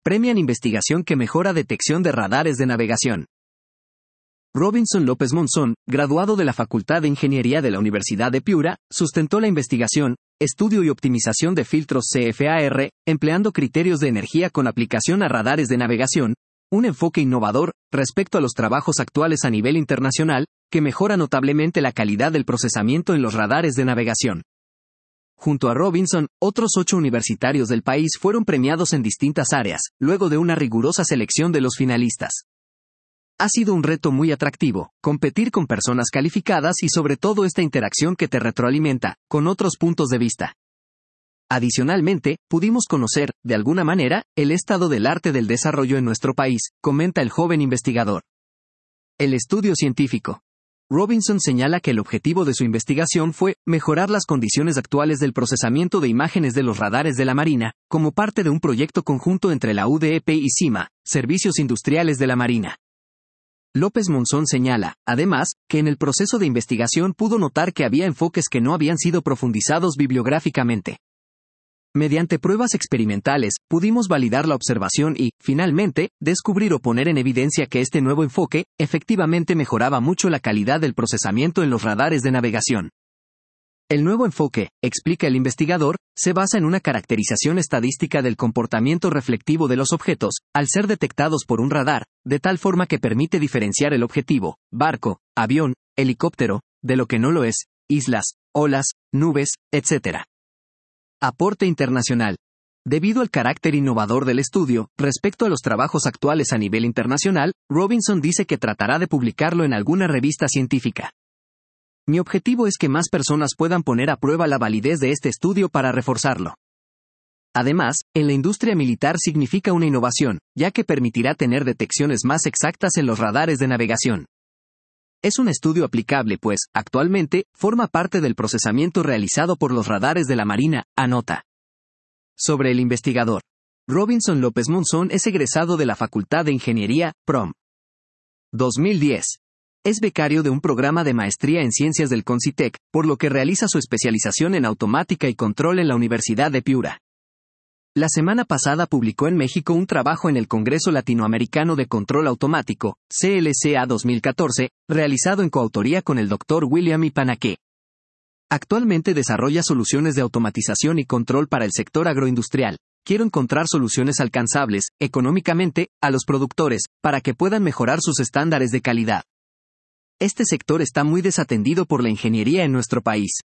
premian investigación que mejora detección de radares de navegación. Robinson López Monzón, graduado de la Facultad de Ingeniería de la Universidad de Piura, sustentó la investigación, estudio y optimización de filtros CFAR, empleando criterios de energía con aplicación a radares de navegación, un enfoque innovador respecto a los trabajos actuales a nivel internacional, que mejora notablemente la calidad del procesamiento en los radares de navegación. Junto a Robinson, otros 8 universitarios del país fueron premiados en distintas áreas, luego de una rigurosa selección de los finalistas. Ha sido un reto muy atractivo, competir con personas calificadas y sobre todo esta interacción que te retroalimenta, con otros puntos de vista. Adicionalmente, pudimos conocer, de alguna manera, el estado del arte del desarrollo en nuestro país, comenta el joven investigador. El estudio científico. Robinson señala que el objetivo de su investigación fue mejorar las condiciones actuales del procesamiento de imágenes de los radares de la Marina, como parte de un proyecto conjunto entre la UDEP y CIMA, Servicios Industriales de la Marina. López Monzón señala, además, que en el proceso de investigación pudo notar que había enfoques que no habían sido profundizados bibliográficamente. Mediante pruebas experimentales, pudimos validar la observación y, finalmente, descubrir o poner en evidencia que este nuevo enfoque, efectivamente mejoraba mucho la calidad del procesamiento en los radares de navegación. El nuevo enfoque, explica el investigador, se basa en una caracterización estadística del comportamiento reflectivo de los objetos, al ser detectados por un radar, de tal forma que permite diferenciar el objetivo, barco, avión, helicóptero, de lo que no lo es, islas, olas, nubes, etc. Aporte internacional. Debido al carácter innovador del estudio, respecto a los trabajos actuales a nivel internacional, Robinson dice que tratará de publicarlo en alguna revista científica. Mi objetivo es que más personas puedan poner a prueba la validez de este estudio para reforzarlo. Además, en la industria militar significa una innovación, ya que permitirá tener detecciones más exactas en los radares de navegación. Es un estudio aplicable pues, actualmente, forma parte del procesamiento realizado por los radares de la Marina, anota. Sobre el investigador. Robinson López Monzón es egresado de la Facultad de Ingeniería, PROM. 2010. Es becario de un programa de maestría en ciencias del CONCITEC, por lo que realiza su especialización en automática y control en la Universidad de Piura. La semana pasada publicó en México un trabajo en el Congreso Latinoamericano de Control Automático, CLCA 2014, realizado en coautoría con el Dr. William Ipanaque. Actualmente desarrolla soluciones de automatización y control para el sector agroindustrial. Quiero encontrar soluciones alcanzables, económicamente, a los productores, para que puedan mejorar sus estándares de calidad. Este sector está muy desatendido por la ingeniería en nuestro país.